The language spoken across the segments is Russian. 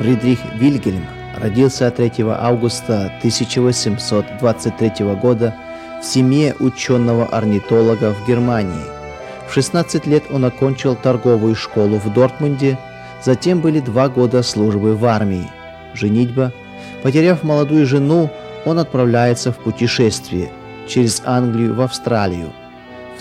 Фридрих Вильгельм родился 3 августа 1823 года в семье ученого-орнитолога в Германии. В 16 лет он окончил торговую школу в Дортмунде, затем были 2 года службы в армии. Женитьба. Потеряв молодую жену, он отправляется в путешествие через Англию в Австралию. В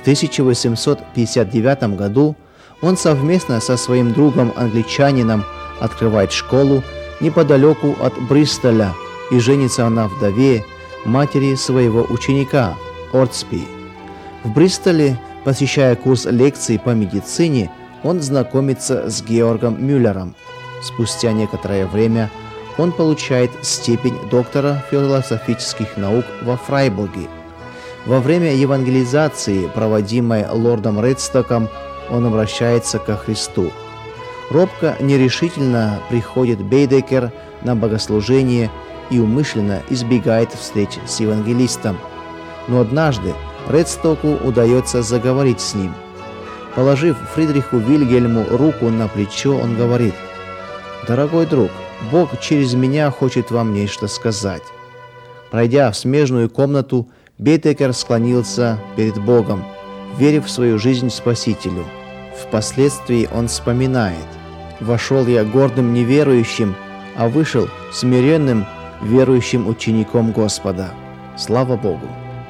1859 году он совместно со своим другом-англичанином открывает школу неподалеку от Бристоля и женится на вдове, матери своего ученика Ортспи. В Бристоле, посещая курс лекций по медицине, он знакомится с Георгом Мюллером. Спустя некоторое время он получает степень доктора философических наук во Фрайбурге. Во время евангелизации, проводимой лордом Редстоком, он обращается ко Христу. Робко, нерешительно приходит Бейдекер на богослужение и умышленно избегает встреч с евангелистом. Но однажды Редстоку удается заговорить с ним. Положив Фридриху Вильгельму руку на плечо, он говорит: «Дорогой друг, Бог через меня хочет вам нечто сказать». Пройдя в смежную комнату, Бейдекер склонился перед Богом, верив в свою жизнь Спасителю. Впоследствии он вспоминает: «Вошел я гордым неверующим, а вышел смиренным верующим учеником Господа». Слава Богу!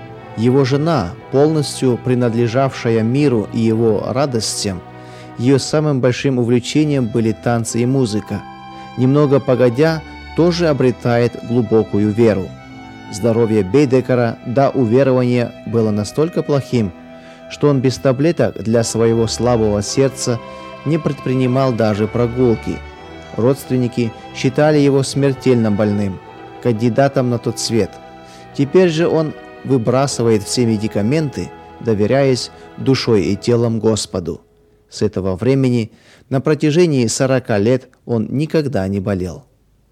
Его жена, полностью принадлежавшая миру и его радостям, ее самым большим увлечением были танцы и музыка. Немного погодя, тоже обретает глубокую веру. Здоровье Бейдекера до уверования было настолько плохим, что он без таблеток для своего слабого сердца не предпринимал даже прогулки. Родственники считали его смертельно больным, кандидатом на тот свет. Теперь же он выбрасывает все медикаменты, доверяясь душой и телом Господу. С этого времени на протяжении 40 лет он никогда не болел.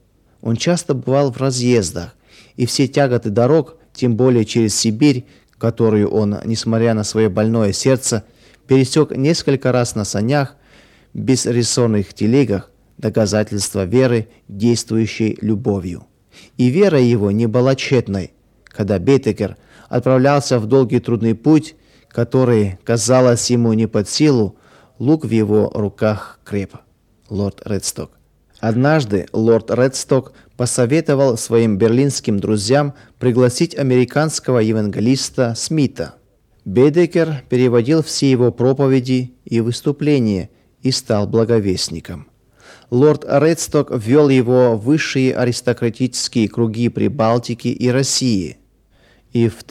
Он часто бывал в разъездах, и все тяготы дорог, тем более через Сибирь, которую он, несмотря на свое больное сердце, пересек несколько раз на санях, без рессорных телегах, доказательство веры, действующей любовью. И вера его не была тщетной. Когда Бейдекер отправлялся в долгий трудный путь, который, казалось ему не под силу, лук в его руках креп. Лорд Редсток. Однажды лорд Редсток посоветовал своим берлинским друзьям пригласить американского евангелиста Смита. Бейдекер переводил все его проповеди и выступления и стал благовестником. Лорд Редсток ввел его в высшие аристократические круги Прибалтики и России. И в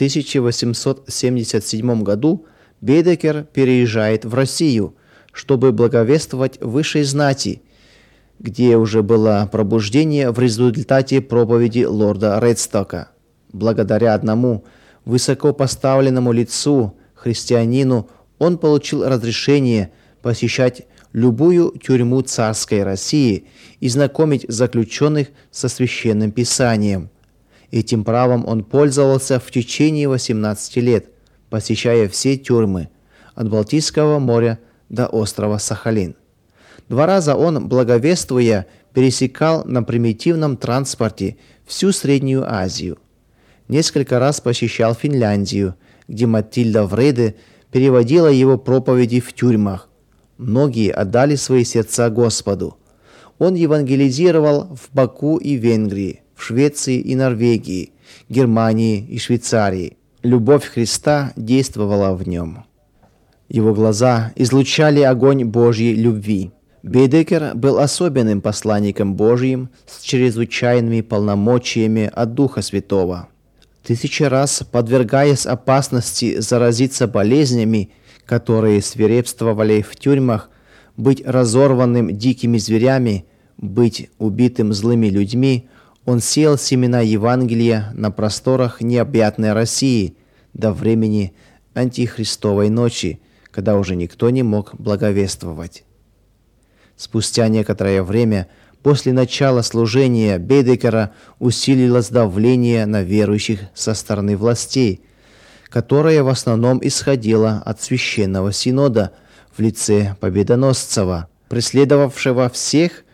1877 году Бейдекер переезжает в Россию, чтобы благовествовать высшей знати, где уже было пробуждение в результате проповеди лорда Редстока. Благодаря одному высокопоставленному лицу, христианину, он получил разрешение посещать любую тюрьму царской России и знакомить заключенных со священным писанием. Этим правом он пользовался в течение 18 лет, посещая все тюрьмы, от Балтийского моря до острова Сахалин. 2 раза он, благовествуя, пересекал на примитивном транспорте всю Среднюю Азию. Несколько раз посещал Финляндию, где Матильда Вреде переводила его проповеди в тюрьмах. Многие отдали свои сердца Господу. Он евангелизировал в Баку и Венгрии, в Швеции и Норвегии, Германии и Швейцарии. Любовь Христа действовала в нем. Его глаза излучали огонь Божьей любви. Бейдекер был особенным посланником Божьим с чрезвычайными полномочиями от Духа Святого. 1000 раз подвергаясь опасности заразиться болезнями, которые свирепствовали в тюрьмах, быть разорванным дикими зверями, быть убитым злыми людьми, он сеял семена Евангелия на просторах необъятной России до времени антихристовой ночи, когда уже никто не мог благовествовать. Спустя некоторое время после начала служения Бейдекера усилилось давление на верующих со стороны властей, которое в основном исходило от Священного Синода в лице Победоносцева, преследовавшего всех,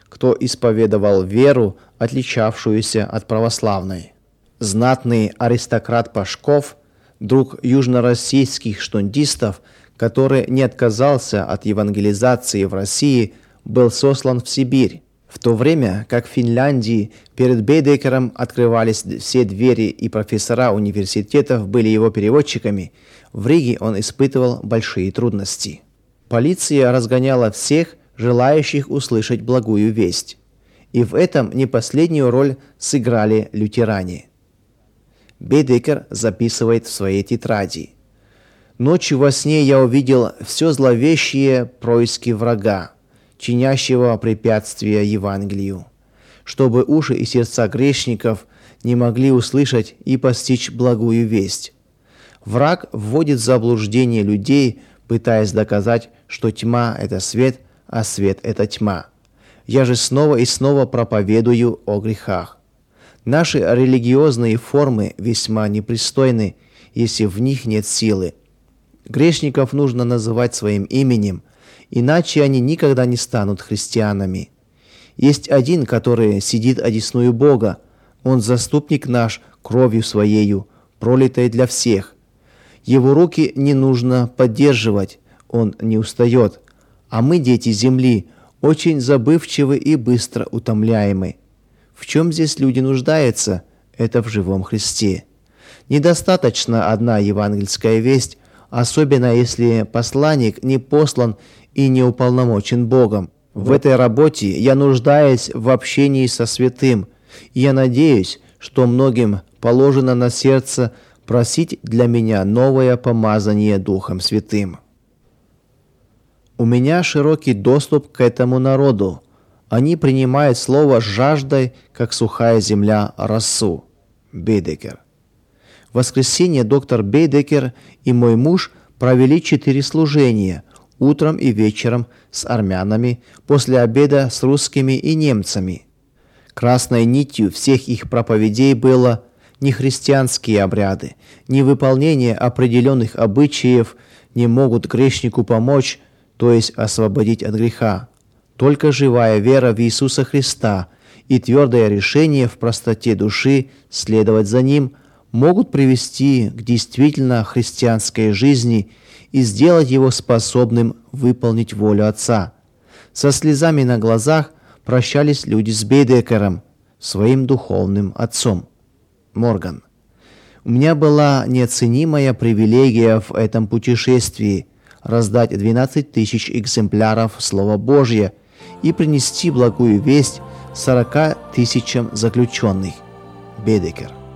кто исповедовал веру, отличавшуюся от православной. Знатный аристократ Пашков, друг южнороссийских штундистов, который не отказался от евангелизации в России, был сослан в Сибирь. В то время как в Финляндии перед Бейдекером открывались все двери и профессора университетов были его переводчиками, в Риге он испытывал большие трудности. Полиция разгоняла всех, желающих услышать благую весть. И в этом не последнюю роль сыграли лютеране. Бейдекер записывает в своей тетради: «Ночью во сне я увидел все зловещие происки врага, чинящего препятствия Евангелию, чтобы уши и сердца грешников не могли услышать и постичь благую весть. Враг вводит в заблуждение людей, пытаясь доказать, что тьма – это свет, а свет – это тьма. Я же снова и снова проповедую о грехах. Наши религиозные формы весьма непристойны, если в них нет силы. Грешников нужно называть своим именем, иначе они никогда не станут христианами. Есть один, который сидит одесную Бога. Он заступник наш кровью своею, пролитой для всех. Его руки не нужно поддерживать, он не устает. А мы, дети земли, очень забывчивы и быстро утомляемы. В чем здесь люди нуждаются? Это в живом Христе. Недостаточно одна евангельская весть, особенно если посланник не послан и не уполномочен Богом. В этой работе я нуждаюсь в общении со святым, и я надеюсь, что многим положено на сердце просить для меня новое помазание Духом Святым. У меня широкий доступ к этому народу. Они принимают слово с жаждой, как сухая земля росу. Бейдекер. В воскресенье доктор Бейдекер и мой муж провели 4 служения, утром и вечером с армянами, после обеда с русскими и немцами. Красной нитью всех их проповедей было не христианские обряды, не выполнение определенных обычаев не могут грешнику помочь, то есть освободить от греха. Только живая вера в Иисуса Христа и твердое решение в простоте души следовать за Ним могут привести к действительно христианской жизни и сделать его способным выполнить волю Отца. Со слезами на глазах прощались люди с Бейдекером, своим духовным отцом. Морган. У меня была неоценимая привилегия в этом путешествии раздать 12 тысяч экземпляров Слова Божьего и принести благую весть 40 тысячам заключенных. Бейдекер.